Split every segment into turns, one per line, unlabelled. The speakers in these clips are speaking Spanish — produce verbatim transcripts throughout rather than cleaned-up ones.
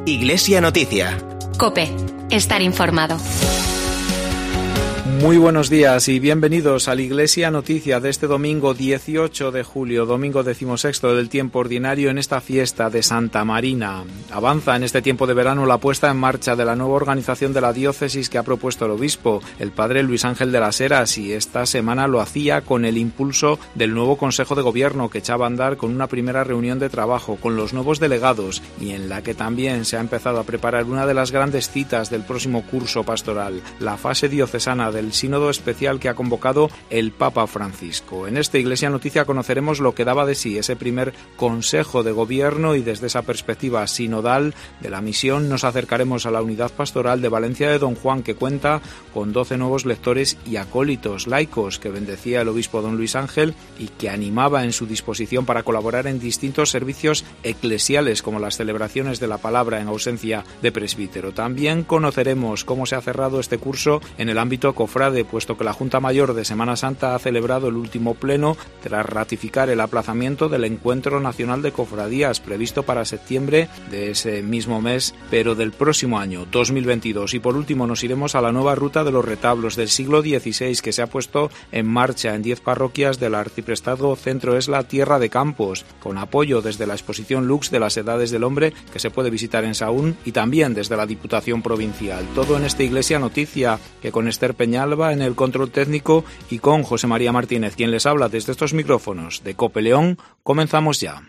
Iglesia Noticia.
COPE. Estar informado.
Muy buenos días y bienvenidos a la Iglesia Noticia de este domingo dieciocho de julio, domingo decimosexto del tiempo ordinario en esta fiesta de Santa Marina. Avanza en este tiempo de verano la puesta en marcha de la nueva organización de la diócesis que ha propuesto el obispo, el padre Luis Ángel de las Heras, y esta semana lo hacía con el impulso del nuevo Consejo de Gobierno que echaba a andar con una primera reunión de trabajo con los nuevos delegados y en la que también se ha empezado a preparar una de las grandes citas del próximo curso pastoral, la fase diocesana del sínodo especial que ha convocado el Papa Francisco. En esta Iglesia Noticia conoceremos lo que daba de sí ese primer Consejo de Gobierno y desde esa perspectiva sinodal de la misión nos acercaremos a la unidad pastoral de Valencia de Don Juan, que cuenta con doce nuevos lectores y acólitos laicos que bendecía el obispo don Luis Ángel y que animaba en su disposición para colaborar en distintos servicios eclesiales como las celebraciones de la palabra en ausencia de presbítero. También conoceremos cómo se ha cerrado este curso en el ámbito cofrade, puesto que la Junta Mayor de Semana Santa ha celebrado el último pleno tras ratificar el aplazamiento del Encuentro Nacional de Cofradías previsto para septiembre de ese mismo mes, pero del próximo año, dos mil veintidós. Y por último nos iremos a la nueva ruta de los retablos del siglo dieciséis que se ha puesto en marcha en diez parroquias del arciprestazgo Centro Esla Tierra de Campos, con apoyo desde la exposición Lux de las Edades del Hombre que se puede visitar en Sahún y también desde la Diputación Provincial. Todo en esta Iglesia Noticia, que con Esther Peñalba en el control técnico y con José María Martínez, quien les habla desde estos micrófonos de COPE León, comenzamos ya.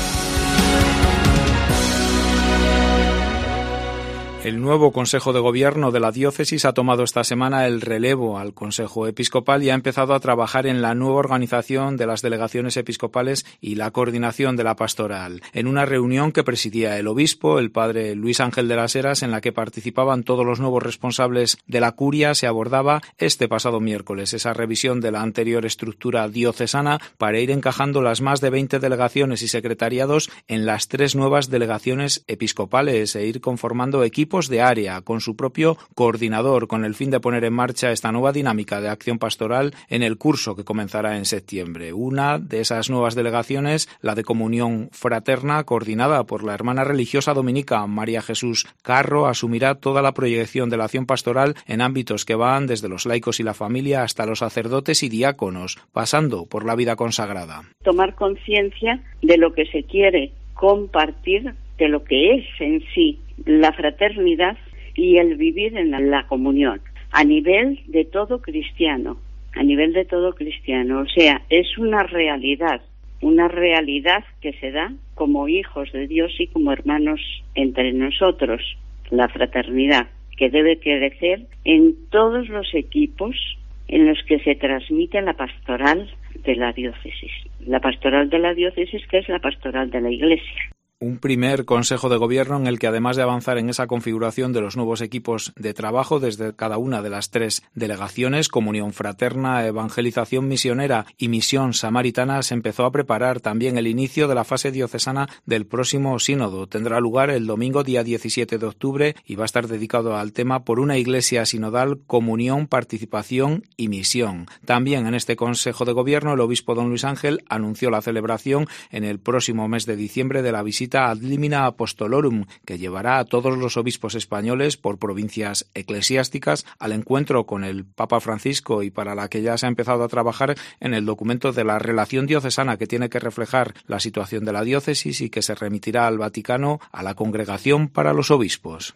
El nuevo Consejo de Gobierno de la diócesis ha tomado esta semana el relevo al Consejo Episcopal y ha empezado a trabajar en la nueva organización de las delegaciones episcopales y la coordinación de la pastoral. En una reunión que presidía el obispo, el padre Luis Ángel de las Heras, en la que participaban todos los nuevos responsables de la curia, se abordaba este pasado miércoles esa revisión de la anterior estructura diocesana para ir encajando las más de veinte delegaciones y secretariados en las tres nuevas delegaciones episcopales e ir conformando equipos de área con su propio coordinador, con el fin de poner en marcha esta nueva dinámica de acción pastoral en el curso que comenzará en septiembre. Una de esas nuevas delegaciones, la de Comunión Fraterna, coordinada por la hermana religiosa dominica María Jesús Carro, asumirá toda la proyección de la acción pastoral en ámbitos que van desde los laicos y la familia hasta los sacerdotes y diáconos, pasando por la vida consagrada.
Tomar conciencia de lo que se quiere compartir, de lo que es en sí la fraternidad y el vivir en la, la comunión, a nivel de todo cristiano, a nivel de todo cristiano. O sea, es una realidad, una realidad que se da como hijos de Dios y como hermanos entre nosotros, la fraternidad, que debe crecer en todos los equipos en los que se transmite la pastoral de la diócesis. La pastoral de la diócesis, que es la pastoral de la Iglesia.
Un primer Consejo de Gobierno en el que, además de avanzar en esa configuración de los nuevos equipos de trabajo desde cada una de las tres delegaciones, Comunión Fraterna, Evangelización Misionera y Misión Samaritana, se empezó a preparar también el inicio de la fase diocesana del próximo sínodo. Tendrá lugar el domingo día diecisiete de octubre y va a estar dedicado al tema Por una Iglesia Sinodal, Comunión, Participación y Misión. También en este Consejo de Gobierno el obispo don Luis Ángel anunció la celebración en el próximo mes de diciembre de la visita Ad Limina Apostolorum, que llevará a todos los obispos españoles por provincias eclesiásticas al encuentro con el Papa Francisco y para la que ya se ha empezado a trabajar en el documento de la relación diocesana que tiene que reflejar la situación de la diócesis y que se remitirá al Vaticano a la Congregación para los Obispos.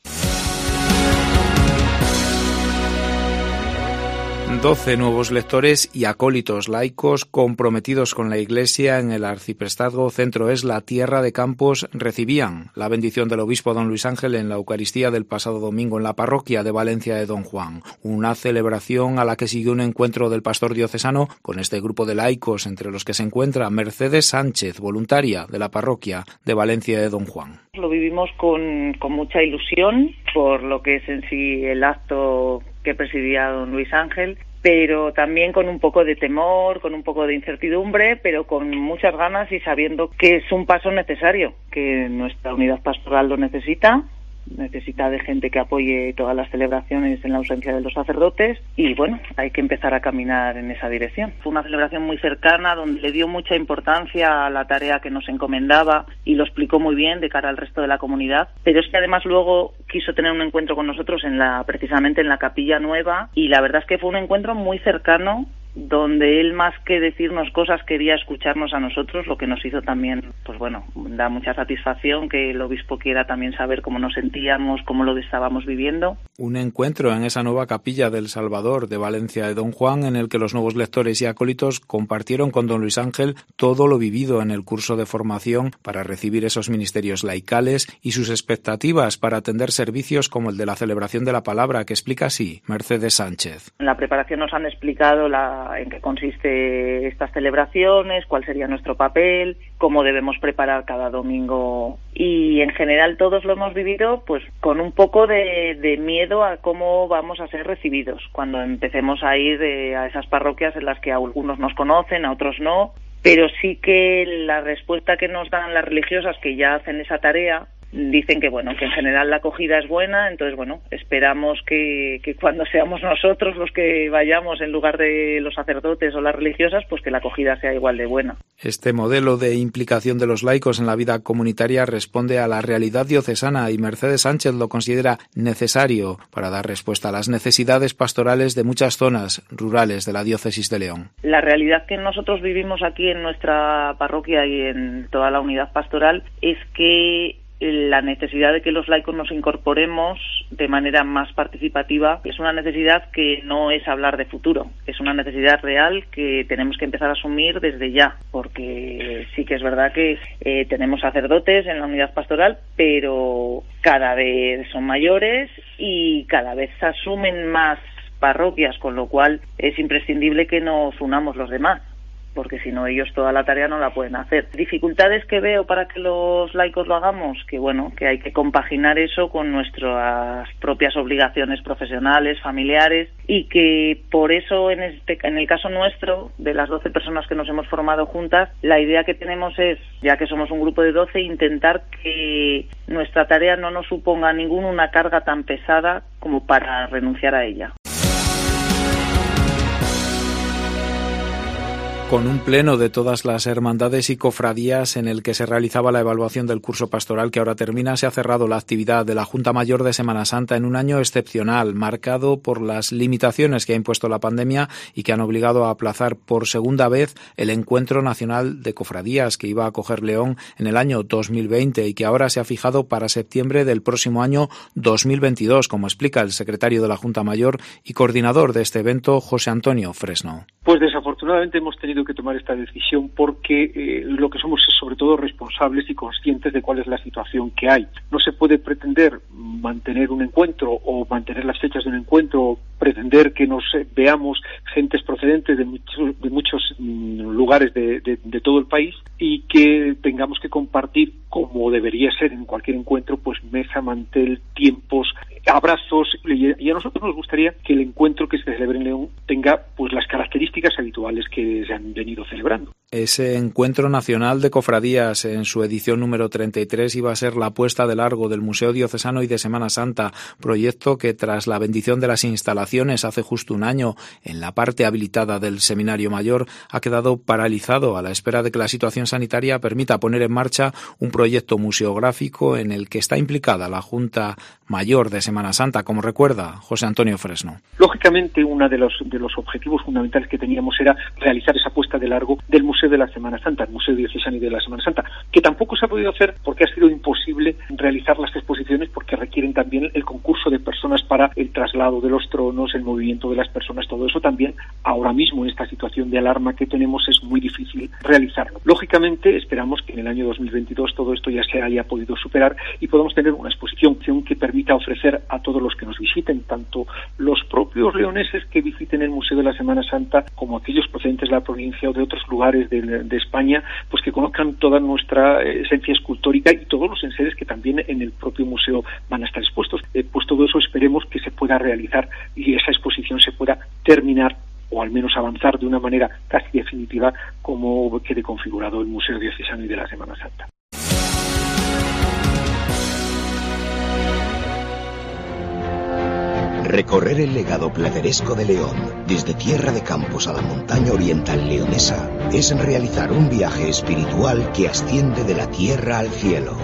Doce nuevos lectores y acólitos laicos comprometidos con la Iglesia en el arciprestazgo Centro Esla Tierra de Campos recibían la bendición del obispo don Luis Ángel en la Eucaristía del pasado domingo en la parroquia de Valencia de Don Juan. Una celebración a la que siguió un encuentro del pastor diocesano con este grupo de laicos, entre los que se encuentra Mercedes Sánchez, voluntaria de la parroquia de Valencia de Don Juan.
Lo vivimos con, con mucha ilusión por lo que es en sí el acto que presidía don Luis Ángel, pero también con un poco de temor, con un poco de incertidumbre, pero con muchas ganas y sabiendo que es un paso necesario, que nuestra unidad pastoral lo necesita necesita de gente que apoye todas las celebraciones en la ausencia de los sacerdotes y bueno, hay que empezar a caminar en esa dirección. Fue una celebración muy cercana donde le dio mucha importancia a la tarea que nos encomendaba y lo explicó muy bien de cara al resto de la comunidad, pero es que además luego quiso tener un encuentro con nosotros en la precisamente en la capilla nueva y la verdad es que fue un encuentro muy cercano donde él más que decirnos cosas quería escucharnos a nosotros, lo que nos hizo también, pues bueno, da mucha satisfacción que el obispo quiera también saber cómo nos sentíamos, cómo lo estábamos viviendo.
Un encuentro en esa nueva capilla del Salvador de Valencia de Don Juan en el que los nuevos lectores y acólitos compartieron con don Luis Ángel todo lo vivido en el curso de formación para recibir esos ministerios laicales y sus expectativas para atender servicios como el de la celebración de la palabra, que explica así Mercedes Sánchez.
En la preparación nos han explicado la en qué consiste estas celebraciones, cuál sería nuestro papel, cómo debemos preparar cada domingo y en general todos lo hemos vivido pues con un poco de, de miedo a cómo vamos a ser recibidos cuando empecemos a ir de, a esas parroquias en las que a algunos nos conocen, a otros no, pero sí que la respuesta que nos dan las religiosas que ya hacen esa tarea dicen que bueno, que en general la acogida es buena, entonces bueno, esperamos que, que cuando seamos nosotros los que vayamos en lugar de los sacerdotes o las religiosas, pues que la acogida sea igual de buena.
Este modelo de implicación de los laicos en la vida comunitaria responde a la realidad diocesana y Mercedes Sánchez lo considera necesario para dar respuesta a las necesidades pastorales de muchas zonas rurales de la diócesis de León.
La realidad que nosotros vivimos aquí en nuestra parroquia y en toda la unidad pastoral es que la necesidad de que los laicos nos incorporemos de manera más participativa es una necesidad que no es hablar de futuro, es una necesidad real que tenemos que empezar a asumir desde ya, porque sí que es verdad que eh, tenemos sacerdotes en la unidad pastoral, pero cada vez son mayores y cada vez se asumen más parroquias, con lo cual es imprescindible que nos unamos los demás, porque si no ellos toda la tarea no la pueden hacer. Dificultades que veo para que los laicos lo hagamos, que bueno, que hay que compaginar eso con nuestras propias obligaciones profesionales, familiares, y que por eso en este en el caso nuestro, de las doce personas que nos hemos formado juntas, la idea que tenemos es, ya que somos un grupo de doce, intentar que nuestra tarea no nos suponga ninguna una carga tan pesada como para renunciar a ella.
Con un pleno de todas las hermandades y cofradías en el que se realizaba la evaluación del curso pastoral que ahora termina, se ha cerrado la actividad de la Junta Mayor de Semana Santa en un año excepcional, marcado por las limitaciones que ha impuesto la pandemia y que han obligado a aplazar por segunda vez el Encuentro Nacional de Cofradías que iba a acoger León en el año dos mil veinte y que ahora se ha fijado para septiembre del próximo año dos mil veintidós, como explica el secretario de la Junta Mayor y coordinador de este evento, José Antonio Fresno.
Pues desafortunadamente hemos tenido que tomar esta decisión porque eh, lo que somos es sobre todo responsables y conscientes de cuál es la situación que hay. No se puede pretender mantener un encuentro o mantener las fechas de un encuentro o pretender que nos eh, veamos gentes procedentes de muchos, de muchos mm, lugares de, de, de todo el país y que tengamos que compartir, como debería ser en cualquier encuentro, pues mesa, mantel, tiempos, abrazos, y a nosotros nos gustaría que el encuentro que se celebre en León tenga pues las características habituales que se han venido celebrando.
Ese Encuentro Nacional de Cofradías en su edición número treinta y tres iba a ser la puesta de largo del Museo Diocesano y de Semana Santa, proyecto que tras la bendición de las instalaciones hace justo un año en la parte habilitada del Seminario Mayor ha quedado paralizado a la espera de que la situación sanitaria permita poner en marcha un proyecto museográfico en el que está implicada la Junta Mayor de Semana Santa, como recuerda José Antonio Fresno.
Lógicamente, uno de los, de los objetivos fundamentales que teníamos era realizar esa puesta de largo del Museo de la Semana Santa, el Museo Diocesano y de la Semana Santa, que tampoco se ha podido hacer porque ha sido imposible realizar las exposiciones porque requieren también el concurso de personas para el traslado de los tronos, el movimiento de las personas, todo eso también ahora mismo en esta situación de alarma que tenemos es muy difícil realizarlo. Lógicamente esperamos que en el año dos mil veintidós todo esto ya se haya podido superar y podamos tener una exposición que permita ofrecer a todos los que nos visiten, tanto los propios leoneses que visiten el Museo de la Semana Santa como aquellos procedentes de la provincia o de otros lugares de, de España, pues que conozcan toda nuestra esencia escultórica y todos los enseres que también en el propio museo van a estar expuestos. Eh, pues todo eso esperemos que se pueda realizar y esa exposición se pueda terminar o al menos avanzar de una manera casi definitiva como quede configurado el Museo Diocesano y de la Semana Santa.
Recorrer el legado plateresco de León, desde Tierra de Campos a la montaña oriental leonesa, es realizar un viaje espiritual que asciende de la tierra al cielo.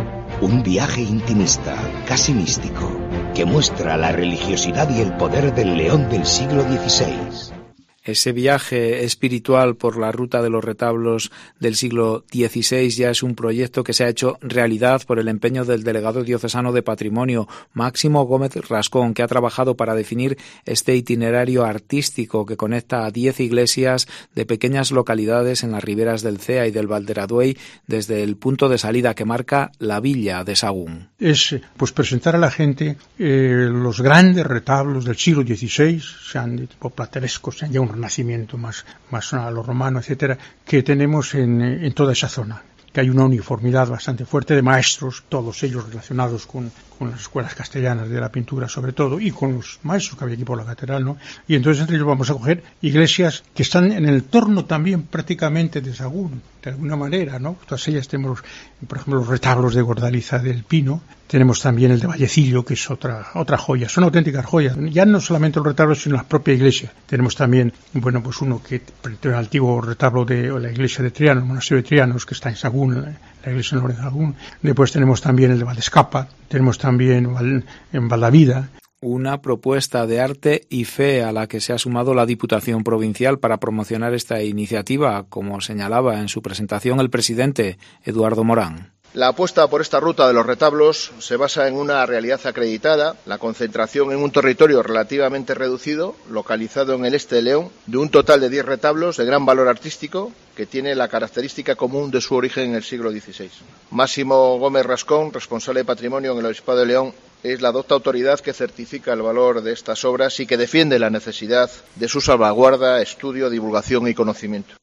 Un viaje intimista, casi místico, que muestra la religiosidad y el poder del León del siglo dieciséis.
Ese viaje espiritual por la ruta de los retablos del siglo dieciséis ya es un proyecto que se ha hecho realidad por el empeño del delegado diocesano de Patrimonio, Máximo Gómez Rascón, que ha trabajado para definir este itinerario artístico que conecta a diez iglesias de pequeñas localidades en las riberas del Cea y del Valderaduey desde el punto de salida que marca la villa de Sahagún.
Es pues presentar a la gente eh, los grandes retablos del siglo dieciséis, sean de tipo plateresco, sean ya un renacimiento más, más a lo romano, etcétera, que tenemos en, en toda esa zona, que hay una uniformidad bastante fuerte de maestros, todos ellos relacionados con, con las escuelas castellanas de la pintura sobre todo, y con los maestros que había aquí por la catedral, ¿no? Y entonces entre ellos vamos a coger iglesias que están en el entorno también prácticamente de Sahagún, de alguna manera, ¿no? Todas ellas tenemos, por ejemplo, los retablos de Gordaliza del Pino, tenemos también el de Vallecillo, que es otra otra joya, son auténticas joyas, ya no solamente los retablos, sino la propia iglesia. Tenemos también, bueno, pues uno que, el antiguo retablo de la iglesia de Triano, el monasterio de Trianos, que está en Sahagún, la iglesia de Sahagún. Después tenemos también el de Valdescapa, tenemos también en Valdavida.
Una propuesta de arte y fe a la que se ha sumado la Diputación Provincial para promocionar esta iniciativa, como señalaba en su presentación el presidente Eduardo Morán.
La apuesta por esta ruta de los retablos se basa en una realidad acreditada, la concentración en un territorio relativamente reducido, localizado en el este de León, de un total de diez retablos de gran valor artístico, que tiene la característica común de su origen en el siglo dieciséis. Máximo Gómez Rascón, responsable de Patrimonio en el Obispado de León, es la docta autoridad que certifica el valor de estas obras y que defiende la necesidad de su salvaguarda, estudio, divulgación y conocimiento.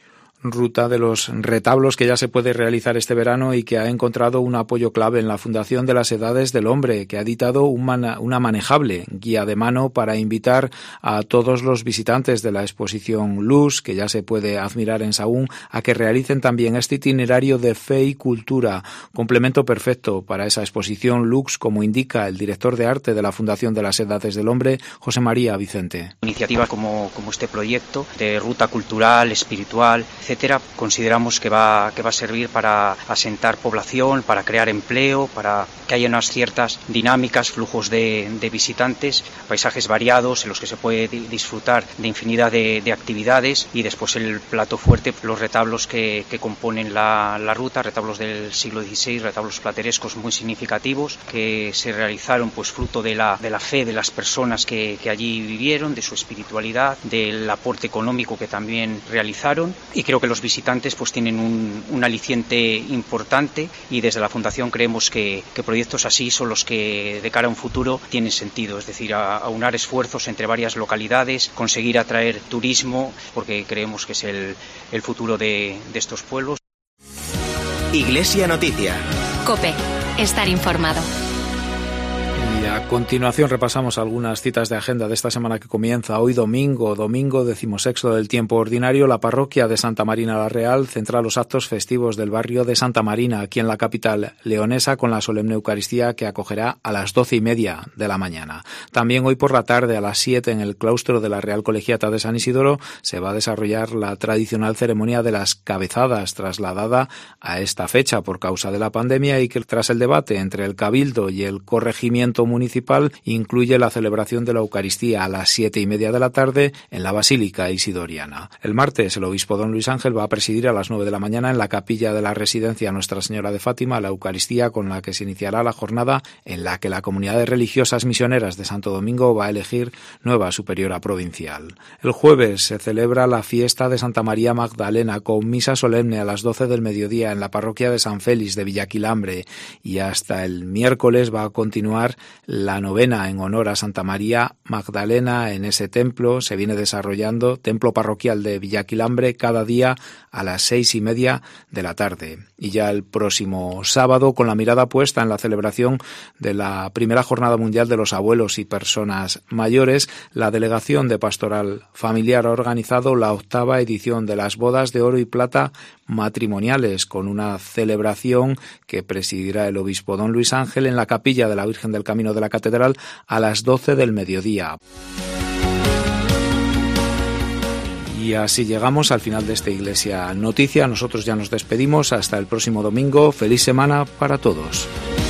Ruta de los retablos que ya se puede realizar este verano y que ha encontrado un apoyo clave en la Fundación de las Edades del Hombre, que ha editado un man- una manejable guía de mano para invitar a todos los visitantes de la exposición Lux, que ya se puede admirar en Sahagún, a que realicen también este itinerario de fe y cultura, complemento perfecto para esa exposición Lux, como indica el director de arte de la Fundación de las Edades del Hombre, José María Vicente.
Iniciativa como, como este proyecto de ruta cultural, espiritual, etcétera, consideramos que va, que va a servir para asentar población, para crear empleo, para que haya unas ciertas dinámicas, flujos de, de visitantes, paisajes variados en los que se puede disfrutar de infinidad de, de actividades, y después el plato fuerte, los retablos que, que componen la, la ruta, retablos del siglo dieciséis, retablos platerescos muy significativos que se realizaron pues fruto de la, de la fe de las personas que, que allí vivieron, de su espiritualidad, del aporte económico que también realizaron, y creo que los visitantes pues tienen un, un aliciente importante, y desde la Fundación creemos que, que proyectos así son los que de cara a un futuro tienen sentido, es decir, a, a unar esfuerzos entre varias localidades, conseguir atraer turismo, porque creemos que es el, el futuro de, de estos pueblos.
Iglesia Noticia.
COPE. Estar informado.
Y a continuación repasamos algunas citas de agenda de esta semana que comienza hoy domingo, domingo decimosexto del tiempo ordinario. La parroquia de Santa Marina la Real centra los actos festivos del barrio de Santa Marina, aquí en la capital leonesa, con la solemne Eucaristía que acogerá a las doce y media de la mañana. También hoy por la tarde a las siete en el claustro de la Real Colegiata de San Isidoro se va a desarrollar la tradicional ceremonia de las cabezadas, trasladada a esta fecha por causa de la pandemia, y que tras el debate entre el Cabildo y el corregimiento municipal incluye la celebración de la Eucaristía a las siete y media de la tarde en la Basílica Isidoriana. El martes el obispo don Luis Ángel va a presidir a las nueve de la mañana en la capilla de la residencia Nuestra Señora de Fátima la Eucaristía, con la que se iniciará la jornada en la que la comunidad de religiosas misioneras de Santo Domingo va a elegir nueva superiora provincial. El jueves se celebra la fiesta de Santa María Magdalena con misa solemne a las doce del mediodía en la parroquia de San Félix de Villaquilambre, y hasta el miércoles va a continuar la novena en honor a Santa María Magdalena en ese templo. Se viene desarrollando, templo parroquial de Villaquilambre, cada día a las seis y media de la tarde. Y ya el próximo sábado, con la mirada puesta en la celebración de la primera Jornada Mundial de los Abuelos y Personas Mayores, la Delegación de Pastoral Familiar ha organizado la octava edición de las Bodas de Oro y Plata matrimoniales, con una celebración que presidirá el obispo don Luis Ángel en la capilla de la Virgen del Camino de la Catedral a las doce del mediodía. Y así llegamos al final de esta Iglesia Noticia. Nosotros ya nos despedimos. Hasta el próximo domingo. Feliz semana para todos.